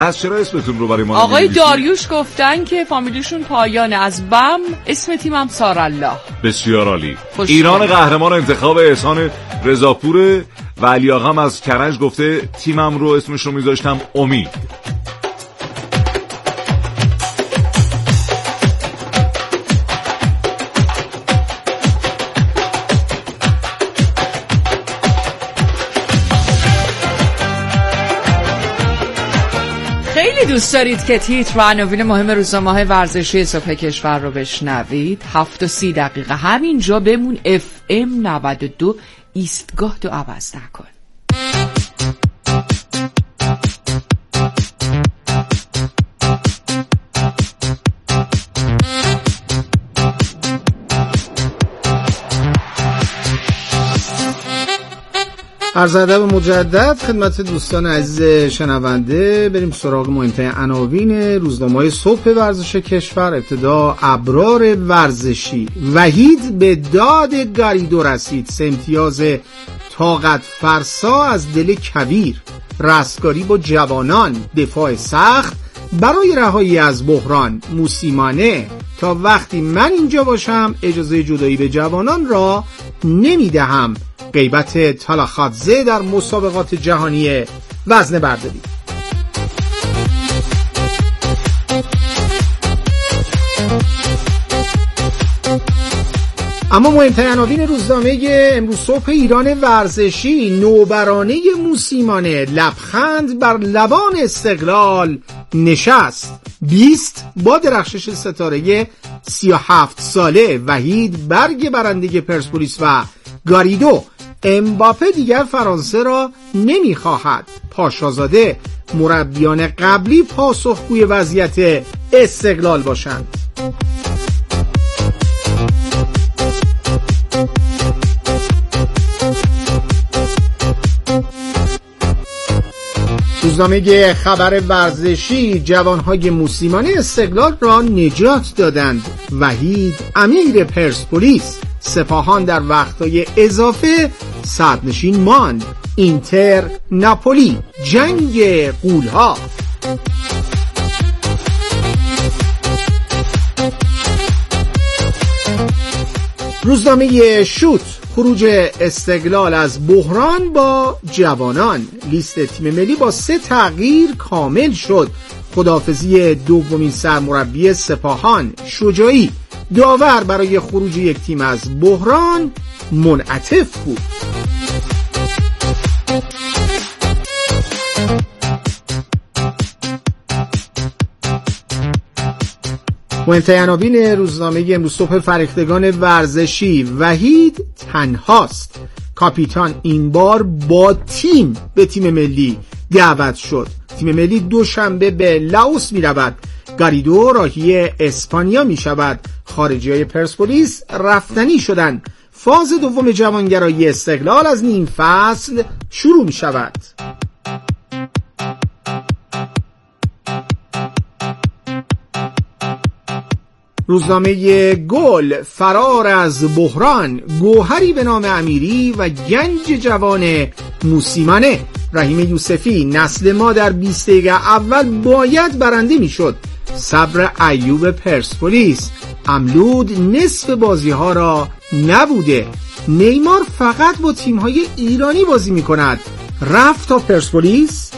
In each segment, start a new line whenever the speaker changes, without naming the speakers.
از چرا اسمتون رو برای ما
آقای داریوش گفتن که فامیلیشون پایانه، از بم. اسم تیمم سارالله.
بسیار عالی. ایران قهرمان انتخاب احسان رضاپور و علی آقا هم از کرج گفته تیمم رو اسمش رو میذاشتم امید.
خیلی دوست دارید که تیتر و عناوین مهم روزنامه‌های ورزشی صبح کشور رو بشنوید. 7:30 همینجا بمون. FM 92 ایستگاه تو عوض نکن.
عرض ادب مجدد خدمت دوستان عزیز شنونده. بریم سراغ مهمترین عناوین روزنامه‌های صبح ورزش کشور. ابتدا ابرار ورزشی. وحید به داد گاریدو رسید. 3 امتیاز طاقت فرسا از دل کویر. رستگاری با جوانان. دفاع سخت برای رهایی از بحران. موسیمانه تا وقتی من اینجا باشم اجازه جدایی به جوانان را نمیدهم. غیبت تالاخادزه در مسابقات جهانی وزنه برداری. اما مهمترین عناوین روزنامه امروز صبح ایران ورزشی. نوبرانه موسیمانه. لبخند بر لبان استقلال نشست. 20 با درخشش ستاره 37 ساله. وحید برگ برنده پرسپولیس و گاریدو. امباپه دیگر فرانسه را نمیخواهد. پاشازاده مربیان قبلی پاسخگوی وضعیت استقلال باشند. روزنامه خبر ورزشی. جوانهای موسیمانه استقلال را نجات دادند. وحید امیر پرسپولیس. سپاهان در وقتهای اضافه صدرنشین ماند. اینتر ناپولی. جنگ غول‌ها. روزنامه شوت. خروج استقلال از بحران با جوانان. لیست تیم ملی با 3 تغییر کامل شد. خداحافظی دومین سرمربی سپاهان شجاعی. داور برای خروج یک تیم از بحران منعطف بود. مهمترین عناوین روزنامه امروز صبح فرهیختگان ورزشی. وحید تنهاست. کاپیتان این بار با تیم به تیم ملی دعوت شد. تیم ملی دوشنبه به لاوس می رود. گاریدو راهی اسپانیا می شود. خارجی های پرسپولیس رفتنی شدند. فاز دوم جوانگرایی استقلال از نیم فصل شروع می شود. روزنامه گل. فرار از بحران. گوهری به نام امیری و گنج جوان موسیمانه. رحیم یوسفی. نسل ما در 20 دقیقه اول باید برنده می شد. صبر ایوب پرسپولیس. املود نصف بازی ها را نبوده. نیمار فقط با تیم های ایرانی بازی می کند. رفت تا پرسپولیس.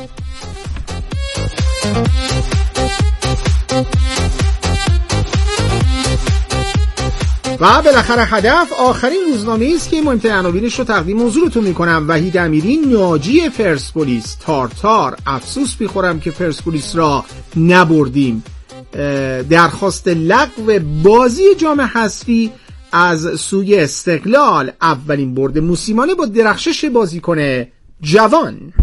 و بالاخره هدف. آخرین روزنامه است که مهمترین عناوینش رو تقدیم حضورتون میکنم. وحید امیری ناجی پرسپولیس. تارتار افسوس میخورم که پرسپولیس را نبردیم. درخواست لغو بازی جام حذفی از سوی استقلال. اولین برد موسیمانه با درخشش بازیکن جوان.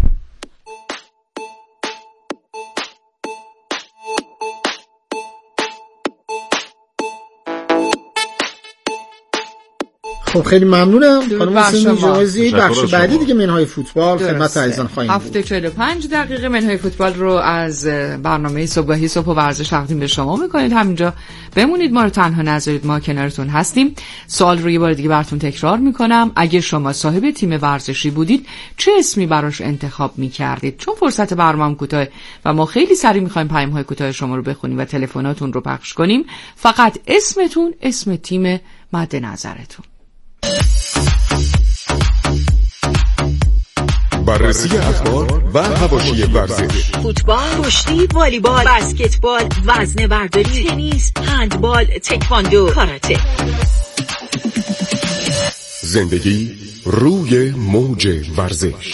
خب خیلی ممنونم خانم سیمی جوازی. بخش بعدی دیگه منهای فوتبال خدمت عزیزان خواهیم بود.
7:45 دقیقه منهای فوتبال رو از برنامه صبحگاهی صبح و ورزش تقدیم به شما میکنید. همینجا بمونید، ما رو تنها نذارید، ما کنارتون هستیم. سوال رو یه بار دیگه براتون تکرار میکنم. اگه شما صاحب تیم ورزشی بودید چه اسمی براش انتخاب میکردید؟ چون فرصت برنامه‌ام کوتاه و ما خیلی سریع میخوایم پیام‌های کوتاه شما رو بخونیم و تلفناتون رو پخش کنیم. فقط اسمتون، اسم تیم مد نظرتون.
بررسی اخبار و حواشی ورزش:
فوتبال، کشتی، والیبال، بسکتبال، وزنه برداری، تنیس، هندبال، تکواندو، کاراته.
زندگی روی موج ورزش.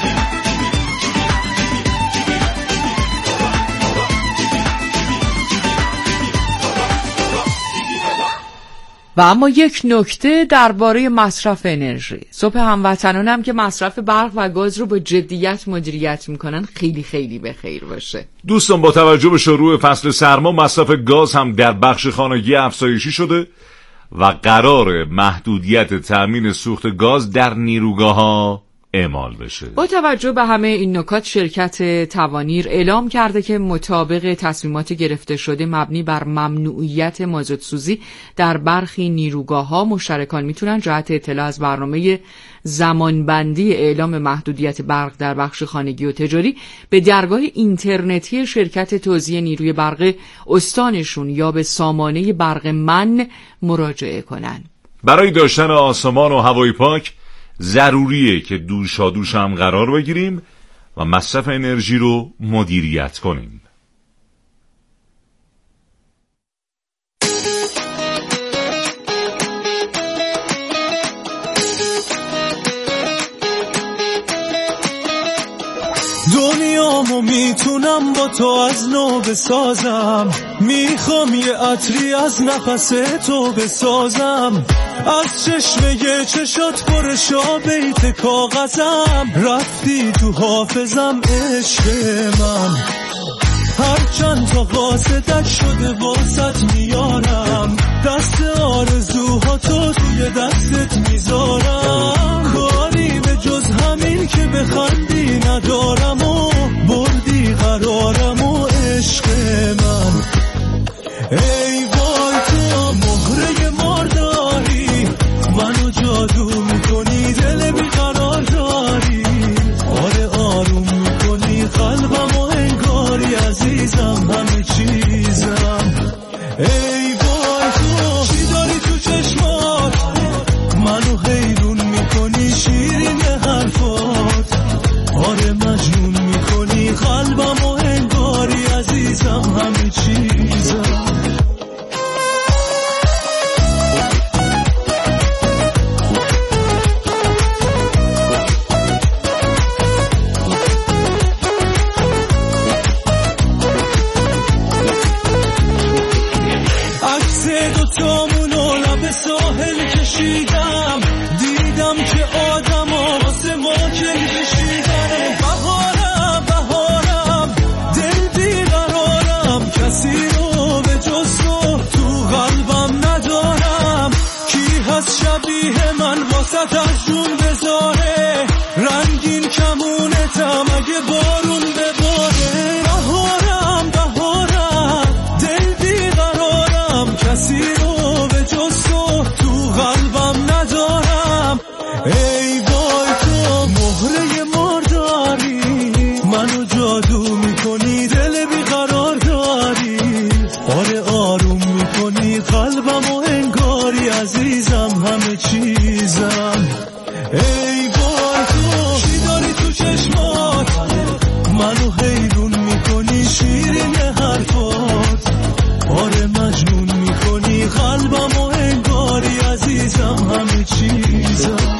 و اما یک نکته درباره مصرف انرژی. صبح هموطنانم که مصرف برق و گاز رو با جدیت مدیریت میکنن خیلی خیلی به خیر باشه.
دوستان، با توجه به شروع فصل سرما مصرف گاز هم در بخش خانگی افزایشی شده و قرار محدودیت تامین سوخت گاز در نیروگاه‌ها اعمال بشه.
با توجه به همه این نکات شرکت توانیر اعلام کرده که مطابق تصمیمات گرفته شده مبنی بر ممنوعیت مازوتسوزی در برخی نیروگاه‌ها مشترکان میتونن جهت اطلاع از برنامه زمانبندی اعلام محدودیت برق در بخش خانگی و تجاری به درگاه اینترنتی شرکت توزیع نیروی برق استانشون یا به سامانه برق من مراجعه کنن.
برای داشتن آسمان و هوای پاک ضروریه که دوشادوش هم قرار بگیریم و مصرف انرژی رو مدیریت کنیم.
دنیامو میتونم با تو از نو بسازم، میخوام یه عطری از نفس تو بسازم، از چشمه چشات پرشا بیت کاغذم، رفتی تو حافظم عشق من، هر چند تا قاصدت شده واسط میارم، دست آرزوها تو توی دستت میذارم، کاری به جز همین که بخندی ندارم و بردی قرارم و عشق من. ای وای تو مهره مارداری، منو جادو میکنی، دل بیقرار داری، آره آروم میکنی قلبم و انگاری عزیزم همه چیزم. ای وای تو چی داری تو چشمات، منو حیرون میکنی شیرین حرفات، آره مجنون میکنی قلبم و انگاری عزیزم همه چیزم. کشیدم دیدم که آدم ها واسه ما که کشیدن، بهارم دل بیقرارم، کسی رو به جز تو قلبم ندارم، کی هست شبیه من واسه از جون بذاره، رنگین کمونتم اگه بارون بباره، بهارم دل بیقرارم، کسی رو به جز تو قلبم ندارم. ای وای تو مهره مارداری، منو جادو میکنی، دل بیقرار داری، آره آروم میکنی قلبم و انگاری عزیزم همه چیزم. ای وای تو چی داری تو چشمات، منو حیرون میکنی شیرین حرفات، آره مجنون میکنی قلبم و انگاری عزیزم همه چیزم.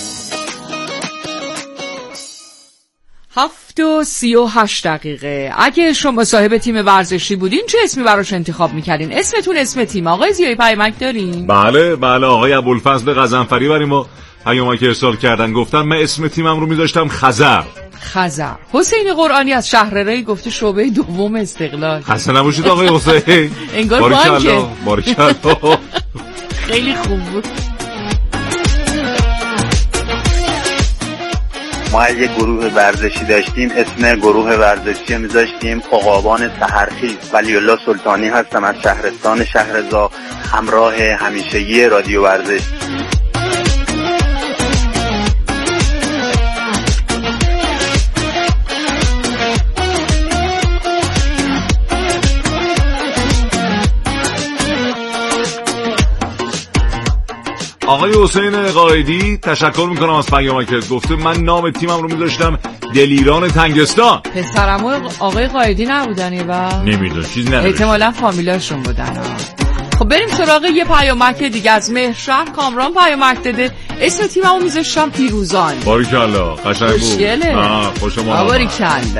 7:38 اگه شما صاحب تیم ورزشی بودین چه اسمی براش انتخاب میکردین؟ اسمتون، اسم تیم. آقای زیایی پیامک دارین؟
بله آقای ابوالفضل غضنفری برای ما پیامک ارسال کردن، گفتن من اسم تیمم رو میذاشتم خزر.
حسین قرآنی از شهررایی گفته شعبه دوم استقلال.
خسته نباشید آقای حسین.
انگار بانکه.
بارکالله.
خیلی خوب بود.
ما یه گروه ورزشی داشتیم، اسم گروه ورزشی میذاشتیم عقابان سحرخیز. ولی‌الله سلطانی هستم از شهرستان شهرزا، همراه همیشگی رادیو ورزش.
آقای حسین قائدی تشکر میکنم از پیامکت. گفته من نام تیمم رو میذاشتم دلیران تنگستان.
پسرمو آقای قائدی نبودنی و
نمیدونم چیز نداره،
احتمالاً فامیلاشون بودن. خب بریم سراغ یه پیامک دیگه از مهرشهر کامران پیامک داده. اسم تیممو میذاشتم پیروزان.
باریکلا قشنگ بود.
خوشگله.
خوش اومد.
باریکلا.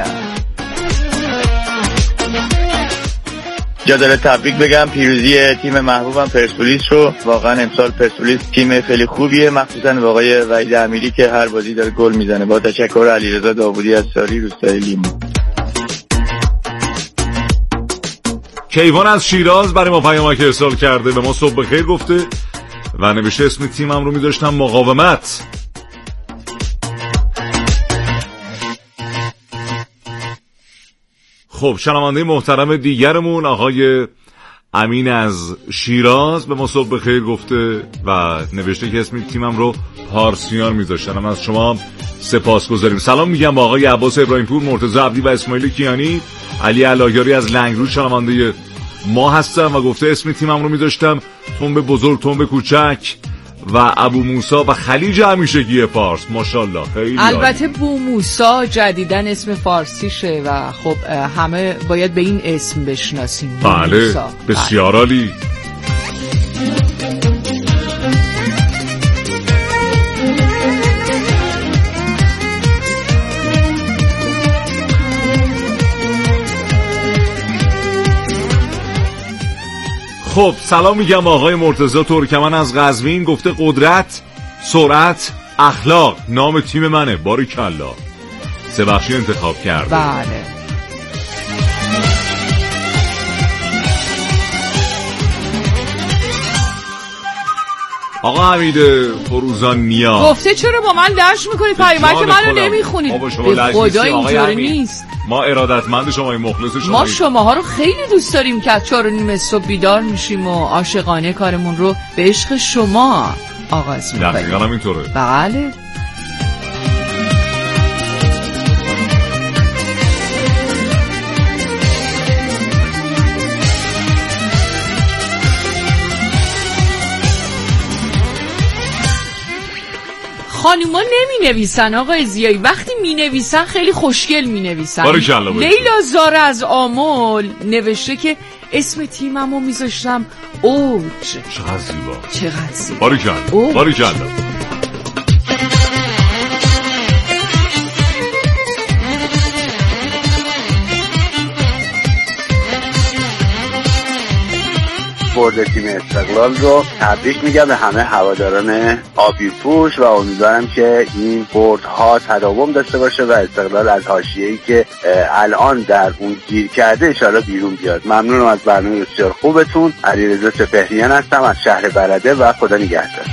جا داره تبریک بگم پیروزی تیم محبوبم پرسپولیس رو. واقعا امسال پرسپولیس تیم خیلی خوبیه، مخصوصا با آقای وحید امیری که هر بازی داره گل میزنه. با تشکر علیرضا داوودی از ساری روستای لیمو.
کیوان از شیراز برای ما پیامک ارسال کرده، به ما صبح بخیر گفته و نوشته اسم تیمم رو میذاشتم مقاومت. خب شنونده محترم دیگرمون آقای امین از شیراز به ما صبح بخیر گفته و نوشته که اسم تیمم رو پارسیان میذاشتم. از شما سپاسگزاریم. سلام میگم با آقای عباس ابراهیمپور، مرتضی عبدی و اسماعیل کیانی. علی علاگاری از لنگرود شنونده ما هستم و گفته اسم تیمم رو میذاشتم تنب بزرگ تنب کوچک و ابو موسی و خلیج همیشگی فارس. ماشاءالله خیلی
البته بو موسی جدیدن اسم فارسیشه و خب همه باید به این اسم بشناسیم.
بله بسیار عالی. خب سلام میگم آقای مرتضی ترکمن از قزوین. گفته قدرت، سرعت، اخلاق نام تیم منه. باریکلا. سه بخشی انتخاب کرده.
بله.
آقا حمید فروزان نیا
گفته چرا با من لش میکنید؟ پیامک منو نمیخونید. به خدا اینجوری نیست.
ما ارادتمند شما، مخلص شما.
ما شماها رو خیلی دوست داریم که از 4:30 صبح بیدار میشیم و عاشقانه کارمون رو به عشق شما آغاز میکنیم.
دقیقاً هم اینطوره.
بله. خانوما نمی نویسن آقای زیایی، وقتی می نویسن خیلی خوشگل می نویسن. لیلا زاره از آمل نوشته که اسم تیممو می ذاشتم اوج.
چقدر زیبا.
چقدر زیبا.
باریکلا.
برد تیم استقلال رو تبریک میگم به همه هواداران آبی پوش و امیدوارم که این بردها تداوم داشته باشه و استقلال از حاشیه‌ای که الان در اون گیر کرده انشالله بیرون بیاد. ممنونم از برنامه بسیار خوبتون. علیرضا سپهریان هستم از شهر برده و خدا نگهدار.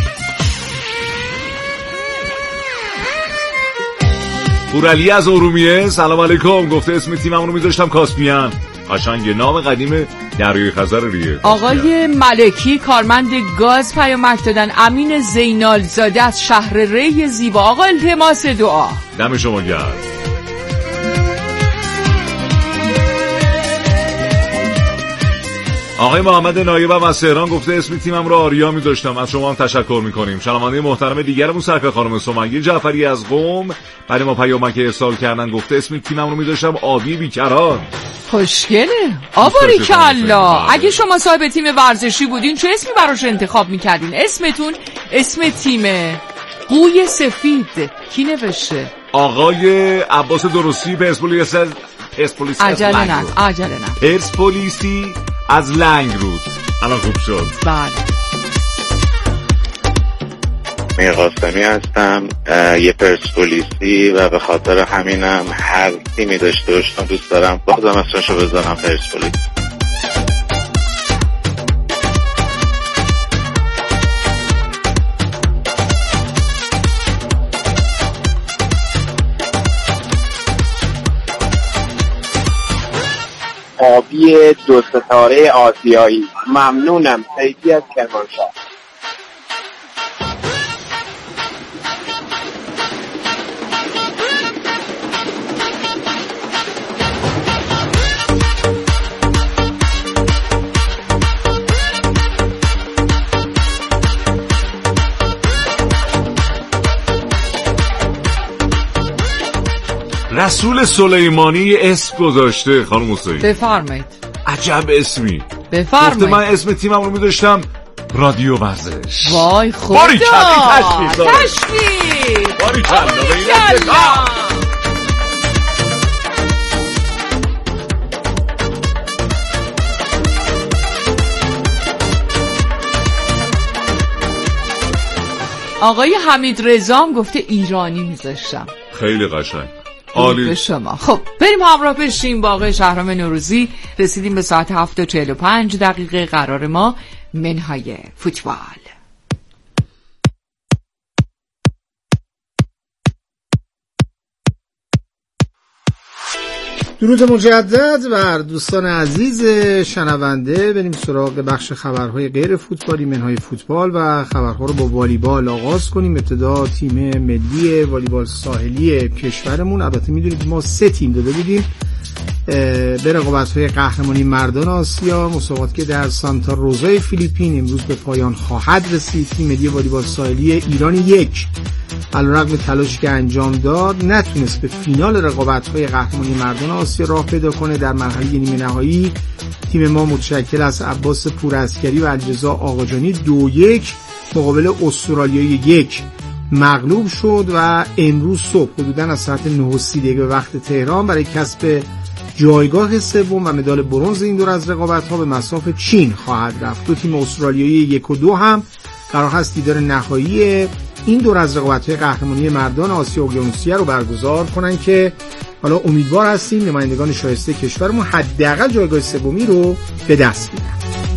پورعلی از ارومیه سلام علیکم. گفته اسم تیمم رو میذاشتم کاسپیان. قشنگ نام قدیم دریای خزر ریه.
آقای ملکی کارمند گاز پیامک دادن. امین زینال زاده از شهر ری زیبا. آقا التماس دعا.
دم شما گرم. آقای محمد نایبم از تهران گفته اسم تیمم رو آریا می‌ذاشتم. از شما هم تشکر می‌کنیم. شنونده محترم دیگرمون صفحه خانم سمیه جعفری از قم برای ما پیامک ارسال کردن. گفته اسم تیمم رو می‌ذاشتم آبی بیکران.
خوشگله. آباریکلا. اگه شما صاحب تیم ورزشی بودین چه اسمی براش انتخاب می‌کردین؟ اسمتون اسم تیمه قوی سفید. کی نوشته؟
آقای عباس درستی پرسپولیس
عجله نه.
پرسپولیسی از لنگرود. الان خوب شد.
بله.
میرقاسمی هستم، یه پرسپولیسی و به خاطر همینم هر تیمی داشته باشم دوست دارم. بازم اسمشو بذارم پرسپولیس. آبی 2 ستاره آسیایی. ممنونم. سیدی از کرمانشاه.
رسول سلیمانی اسم گذاشته خانم حسینی.
بفرمایید.
عجب اسمی.
بفرمایید.
من اسم تیمم رو می‌داشتم رادیو ورزش.
وای خدا.
باری کلی تشریف. باری کلا.
آقای حمید رضا گفته ایرانی میذاشتم.
خیلی قشنگ. عالی
به شما. خب بریم همراه بشیم با آقای شهرام نوروزی. رسیدیم به ساعت 7:45. قرار ما منهای فوتبال.
درود مجدد بر دوستان عزیز شنونده. بریم سراغ بخش خبرهای غیر فوتبالی، منهای فوتبال و خبرها رو با والیبال آغاز کنیم. ابتدا تیم ملی والیبال ساحلی کشورمون، البته میدونید ما 3 تیم داده بودیم به رقابت‌های قهرمانی مردان آسیا، مسابقاتی که در سانتا روزای فیلیپین امروز به پایان خواهد رسید. تیم ملی والیبال ساحلی ایران 1 علیرغم تلاشی که انجام داد نتونست به فینال رقابت‌های قهرمانی مردان آسیا راه پیدا کنه. در مرحله نیمه نهایی تیم ما متشکل از عباس پورعسکری و الجزا آقاجانی 2-1 مقابل استرالیای 1 مغلوب شد و امروز صبح حدوداً از ساعت 9:30 به وقت تهران برای کسب جایگاه سوم و مدال برنز این دور از رقابت‌ها به مصاف چین خواهد رفت. دو تیم استرالیایی 1 و 2 هم قرار هست دیدار نهایی این دور از رقابت‌های قهرمانی مردان آسیا اقیانوسیه رو برگزار کنن که حالا امیدوار هستیم نمایندگان شایسته کشورمون حداقل جایگاه سومی رو به دست بیارن.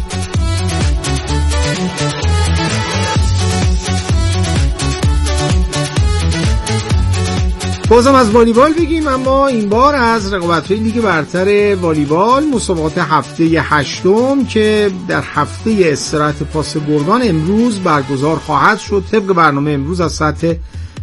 بازم از والیبال بگیم، اما این بار از رقابت‌های لیگ برتر والیبال، مسابقات هفته 8 که در هفته استراحت پاس گرگان امروز برگزار خواهد شد. طبق برنامه امروز از ساعت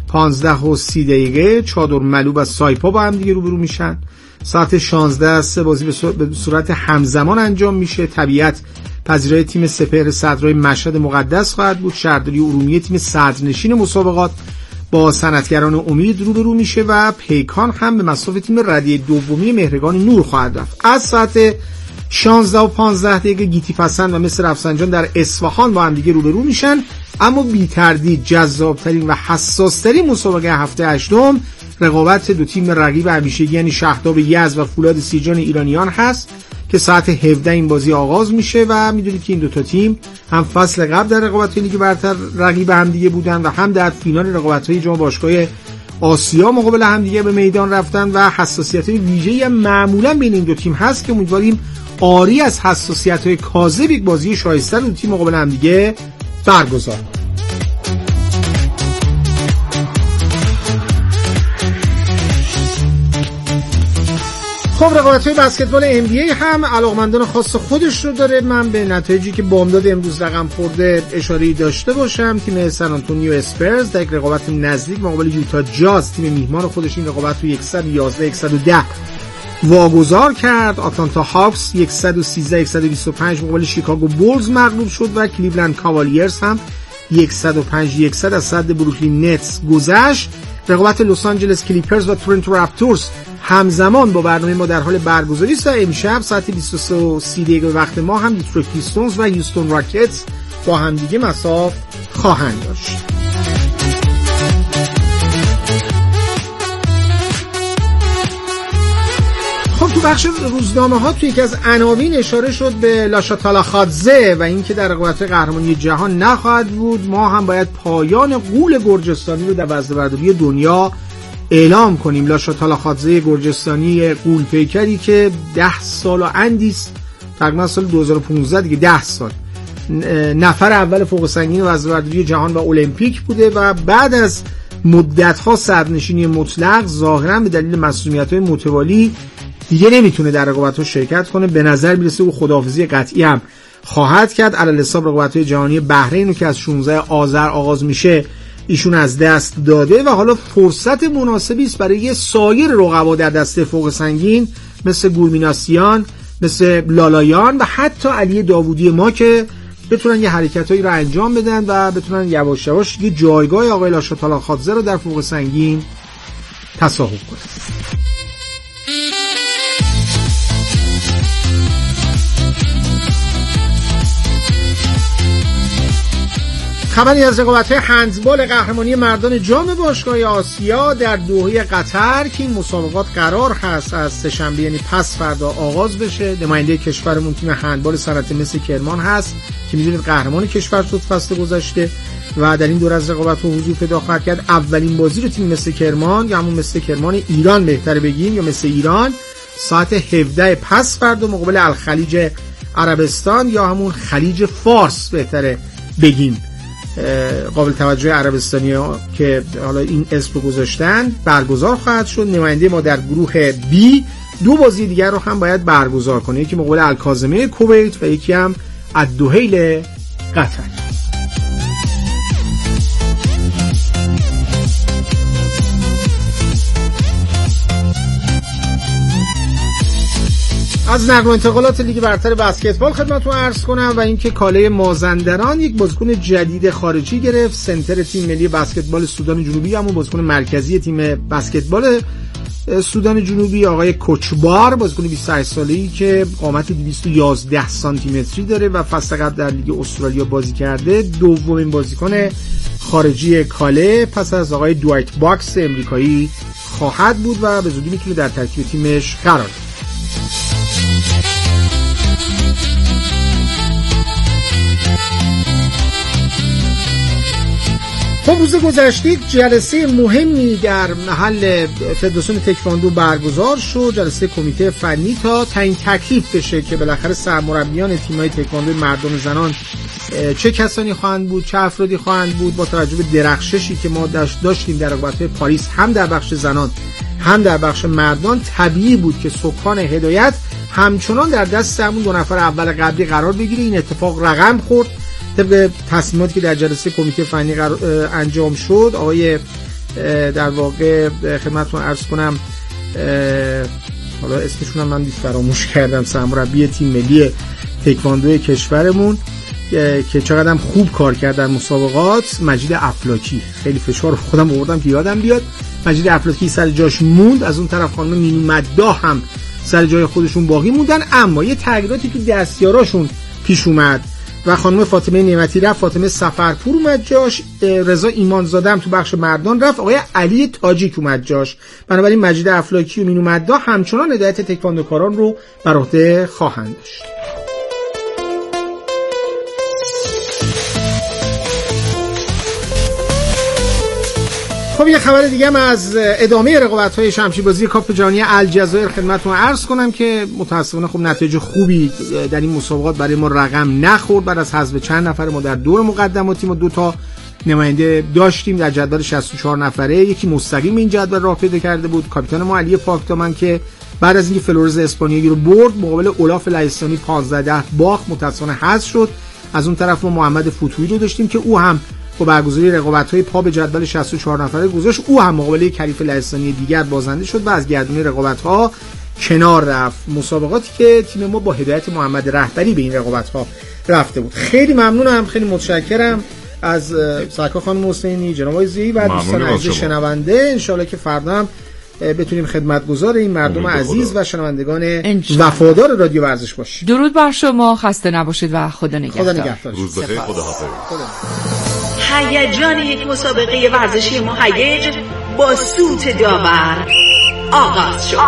15:30 چادر ملوب از سایپا با هم دیگه روبرو میشن. ساعت 16 3 بازی به صورت همزمان انجام میشه. طبیعت پذیرای تیم سپهر صدرای مشهد مقدس خواهد بود. شهرداری ارومیه تیم صدرنشین مسابقات با صنعتگران امید روبرو میشه و پیکان هم به مصاف تیم ردیه دومی مهرگان نور خواهد رفت. از ساعت 16:15 گیتی پسند و مصر رفسنجان در اصفهان با هم دیگه روبرو میشن. اما بی تردید جذابترین و حساسترین مسابقه هفته 8 رقابت دو تیم رقیب همیشگی یعنی شهداب یزد و فولاد سیجان ایرانیان هست که ساعت 17 این بازی آغاز میشه و میدونید که این دوتا تیم هم فصل قبل در رقابت‌های لیگ برتر رقیب هم دیگه بودن و هم در فینال رقابت‌های جام باشگاه آسیا مقابل هم دیگه به میدان رفتن و حساسیت‌های ویژه‌ای معمولا بین این دو تیم هست که امیدواریم آری از حساسیت‌های کاذب یک بازی شایسته دو تیم مقابل هم دیگه برگزار. خب رقابت‌های بسکتبال NBA هم علاقمندان خاص خودش رو داره. من به نتایجی که بامداد امروز رقم خورده اشاره‌ای داشته باشم. تیم سن آنتونیو اسپرز در یک رقابت نزدیک مقابل یوتا جاز تیم میهمان خودش این رقابت رو 111-110 واگذار کرد. آتلانتا هاکس 113-125 مقابل شیکاگو بولز مغلوب شد و کلیولند کاوالیرز هم 105-100 از صد بروکلین نتس گذشت. رقابت لس آنجلس کلیپرز و تورنتو رپتورز همزمان با برنامه ما در حال برگزاری است. امشب ساعت 23:30 به وقت ما هم دیترویت پیستونز و هیوستون راکتس با هم دیگه مصاف خواهند داشت. خب تو بخش روزنامه ها توی یکی از عناوین اشاره شد به لاشاتالاخادزه و اینکه در رقابت قهرمانی جهان نخواهد بود. ما هم باید پایان غول گرجستانی رو در وزنه‌برداری دنیا اعلام کنیم. لاشاتالاخادزه گرجستانی غول پیکری که 10 سال و اندیست، تقریبا سال 2015 دیگه 10 سال نفر اول فوق سنگین وزنه‌برداری جهان و المپیک بوده و بعد از مدت‌ها صدرنشینی مطلق ظاهراً به دلیل مسئولیت‌های متوالی دیگه نمیتونه در رقابت‌ها شرکت کنه. به نظر میرسه او خداحافظی قطعی هم خواهد کرد. علی حساب رقابت‌های جهانی بحرین که از 16 آذر آغاز میشه ایشون از دست داده و حالا فرصت مناسبی است برای سایر رقبا در دسته فوق سنگین مثل گورمیناسیان، مثل لالایان و حتی علی داوودی ما که بتونن یه حرکتایی رو انجام بدن و بتونن یواش یواش یه جایگاه آقای لاشتالا خادزه رو در فوق سنگین تصاحب کنن. خبری از رقابت‌های هندبال قهرمانی مردان جام باشگاه آسیا در دوحه قطر که این مسابقات قرار هست از سه‌شنبه یعنی پس فردا آغاز بشه. نماینده کشورمون تیم هندبال صنعت مس کرمان هست که می‌دونید قهرمان کشور شد فصل گذشته و در این دور از رقابت‌ها حضور پیدا خواهد کرد. اولین بازی رو تیم مس کرمان یا همون مس کرمان ایران بهتره بگیم یا مس ایران ساعت 17 پس فردا مقابل الخلیج عربستان یا همون خلیج فارس بهتره بگیم، قابل توجه عربستانی ها که حالا این اسم رو گذاشتن برگزار خواهد شد. نماینده ما در گروه بی دو بازی دیگر رو هم باید برگزار کنه، یکی مقابل الکاظمه کویت و یکی هم الدحیل قطر. از نقل و انتقالات لیگ برتر بسکتبال خدمتتون عرض کنم و اینکه کاله مازندران یک بازیکن جدید خارجی گرفت. سنتر تیم ملی بسکتبال سودان جنوبی، همون بازیکن مرکزی تیم بسکتبال سودان جنوبی، آقای کوچبار، بازیکن 28 ساله‌ای که قامت 211 سانتی متری داره و فصل قبل در لیگ استرالیا بازی کرده. دومین بازیکن خارجی کاله پس از آقای دوایت باکس امریکایی خواهد بود و به زودی میتونه در ترکیب تیمش قرار بگیره. روز گذشته جلسه مهمی در محل فدراسیون تکواندو برگزار شد، جلسه کمیته فنی تا تعیین تکلیف بشه که بالاخره سرمربیان تیم‌های تکواندو مردان زنان چه کسانی خواهند بود، چه افرادی خواهند بود. با توجه به درخششی که ما داشتیم در رقابت‌های پاریس هم در بخش زنان هم در بخش مردان، طبیعی بود که سکان هدایت همچنان در دست همون دو نفر اول قبلی قرار بگیره. این اتفاق رقم خورد طبق تصمیماتی که در جلسه کمیته فنی انجام شد. آقای در واقع خدمتتون عرض کنم حالا اسمشون هم من فراموش کردم، سرمربی تیم ملی تکواندو کشورمون که چقدر خوب کار کرد در مسابقات، مجید افلاکی. خیلی فشار خودم آوردم که یادم بیاد. مجید افلاکی سر جاش موند، از اون طرف خانم مینو مداح هم سر جای خودشون باقی موندن، اما یه تغییراتی تو دستیاراشون پیش اومد و خانم فاطمه نعمتی رفت، فاطمه سفرپور اومد جاش، رضا ایمانزاده هم تو بخش مردان رفت، آقای علی تاجیک اومد جاش. بنابراین مجید افلاکی و مینو مداح همچنان هدایت تکواندوکاران رو بر عهده خواهند داشت. خب یه خبر دیگه هم از ادامه رقابت‌های شمشیربازی کاپ جهانی الجزایر خدمتتون عرض کنم که متأسفانه خب نتایج خوبی در این مسابقات برای ما رقم نخورد. بعد از حذف چند نفر ما در دور مقدماتی ما 2 تا نماینده داشتیم در جدول 64 نفره، یکی مستقیم این جدول راه پیدا کرده بود، کاپیتان ما علی پاکدامن که بعد از اینکه فلورز اسپانیایی رو برد مقابل اولاف لهستانی 15-10 باخت، متأسفانه حذف شد. از اون طرف ما محمد فتوحی رو داشتیم که او هم با برگزاری رقابت‌های پا به جدول 64 نفره گذاشت، او هم مقابله کریف لهستانی دیگر بازنده شد و از گردونه رقابت‌ها کنار رفت. مسابقاتی که تیم ما با هدایت محمد رهبری به این رقابت‌ها رفته بود. خیلی ممنونم، خیلی متشکرم از سرکار خانم حسینی، جناب آقای زی و دوستان عزیز شنونده. ان شاءالله که فردا هم بتونیم خدمتگزار این مردم عزیز و شنوندگان وفادار رادیو ورزش باشیم.
درود بر شما، خسته نباشید و خدا نگهدار.
روز بخیر، خداحافظ.
هیجان یک مسابقه ورزشی مهیج با سوت داور آغاز شد.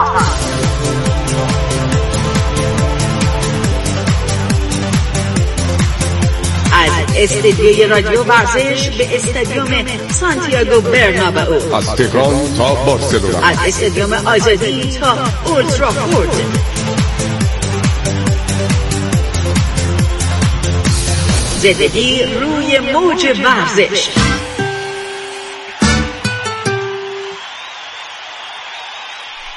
از استدیوی رادیو ورزش به استادیوم سانتیاگو برنابئو،
از تهران تا بارسلونا،
از استادیوم آزادی تا اولترافورد، زندگی روی موج ورزش.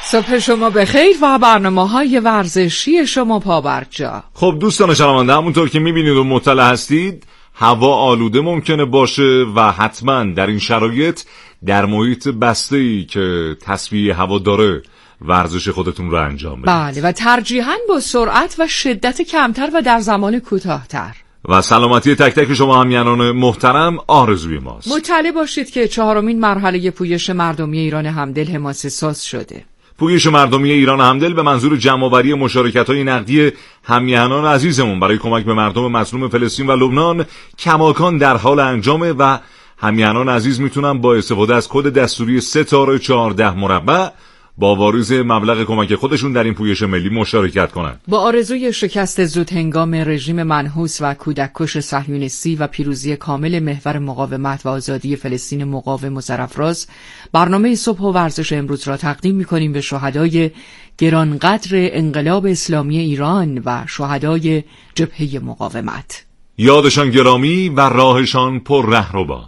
صبح شما بخیر و برنامه‌های ورزشی شما پابرجا.
خب دوستان شنونده، همونطور که می‌بینید و مطلع هستید هوا آلوده ممکنه باشه و حتما در این شرایط در محیط بسته‌ای که تصفیه هوا داره ورزش خودتون رو انجام بدید.
بله و ترجیحاً با سرعت و شدت کمتر و در زمان کوتاه‌تر.
و سلامتی تک تک شما همیهنان محترم آرزوی ماست.
مطلع باشید که 4مین مرحله پویش مردمی ایران همدل حماسه ساز شده.
پویش مردمی ایران همدل به منظور جمع‌آوری مشارکت‌های نقدی همیهنان عزیزمون برای کمک به مردم مظلوم فلسطین و لبنان کماکان در حال انجامه و همیهنان عزیز میتونن با استفاده از کد دستوری 3-14 با واریز مبلغ کمک خودشون در این پویش ملی مشارکت کنند.
با آرزوی شکست زود هنگام رژیم منحوس و کودککش صهیونیستی و پیروزی کامل محور مقاومت و آزادی فلسطین مقاوم و سرافراز، برنامه صبح و ورزش امروز را تقدیم می‌کنیم به شهدای گرانقدر انقلاب اسلامی ایران و شهدای جبهه مقاومت.
یادشان گرامی و راهشان پر رهرو باد.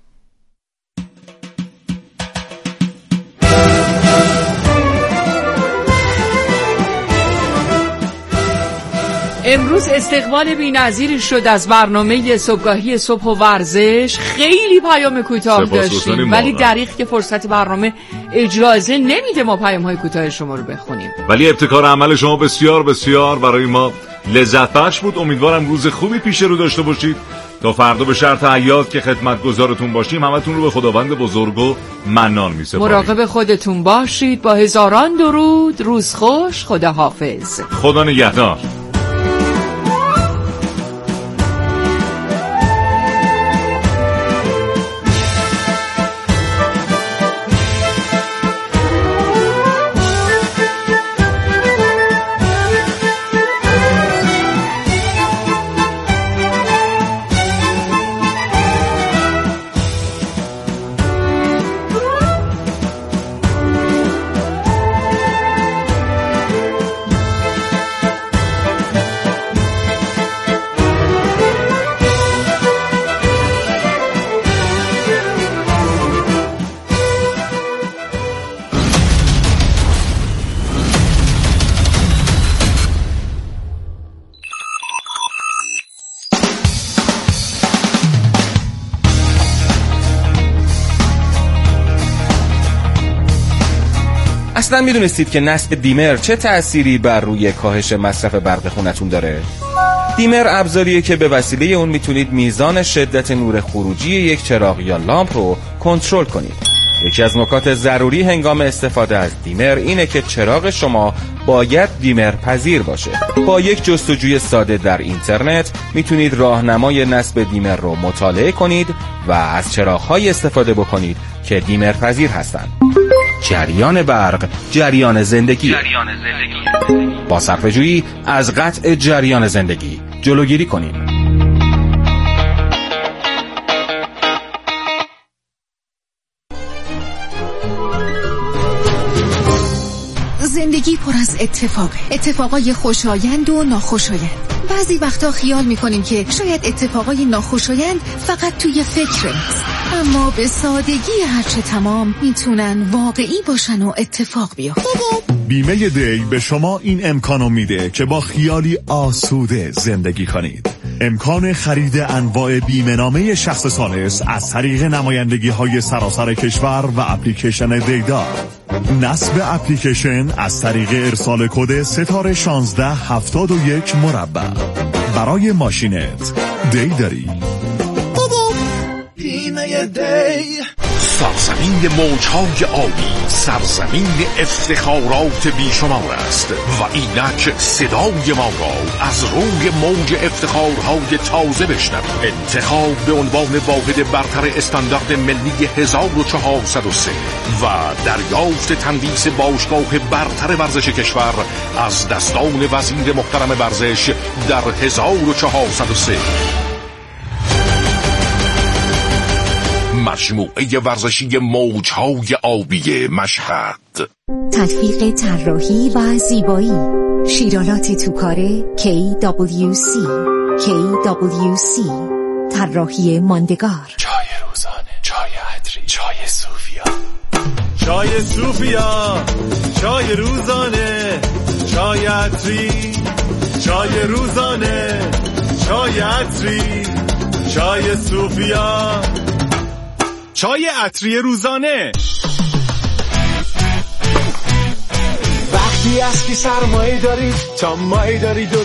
امروز استقبال بی‌نظیری شد از برنامه صبحگاهی صبح و ورزش. خیلی پیام کوتاه داشتیم ولی دریغ که فرصت برنامه اجازه نمیده ما پیام‌های کوتاه شما رو بخونیم.
ولی ابتکار عمل شما بسیار بسیار برای ما لذت بخش بود. امیدوارم روز خوبی پیش رو داشته باشید. تا فردا به شرط حیات که خدمتگزارتون باشیم همتون رو به خداوند بزرگ و منان می‌سپاریم.
مراقب خودتون باشید. با هزاران درود، روز خوش، خدا حافظ.
خدا نگهدار.
اصلا میدونستید که نصب دیمر چه تأثیری بر روی کاهش مصرف برق خونتون داره؟ دیمر ابزاریه که به وسیله اون میتونید میزان شدت نور خروجی یک چراغ یا لامپ رو کنترل کنید. یکی از نکات ضروری هنگام استفاده از دیمر اینه که چراغ شما باید دیمر پذیر باشه. با یک جستجوی ساده در اینترنت میتونید راهنمای نصب دیمر رو مطالعه کنید و از چراغ‌های استفاده بکنید که دیمر پذیر هستند. جریان برق، جریان زندگی. با صرفه‌جویی از قطع جریان زندگی جلوگیری کنیم.
زندگی پر از اتفاقای خوشایند و ناخوشایند. بعضی وقتا خیال میکنیم که شاید اتفاقای ناخوشایند فقط توی فکر است، اما به سادگی هرچه تمام میتونن واقعی باشن و اتفاق بیفته.
بیمه دی به شما این امکانو میده که با خیالی آسوده زندگی کنید. امکان خرید انواع بیمه نامه شخص ثالث از طریق نمایندگی های سراسر کشور و اپلیکیشن دیدار. نصب اپلیکیشن از طریق ارسال کد 1671 برای ماشینت دی داری.
بیمه دی، سرزمین موجهای آبی، سرزمین افتخارات بیشمار است و اینک صدای ما را از روی موج افتخارهای تازه بشنوید. انتخاب به عنوان واحد برتر استاندارد ملی 1403 و دریافت تندیس باشگاه برتر ورزش کشور از دستان وزیر محترم ورزش در 1403. مجموعه ورزشی موجهای آبی مشهد.
تدقیق طراحی و زیبایی، شیرالات توکاره KWC. طراحی ماندگار،
چای روزانه، چای عطری، چای صوفیا.
چای صوفیا، چای روزانه، چای عطری، چای روزانه، چای عطری، چای صوفیا، چای عطری روزانه.
وقتی از که سرمایه دارید تا مایه دارید و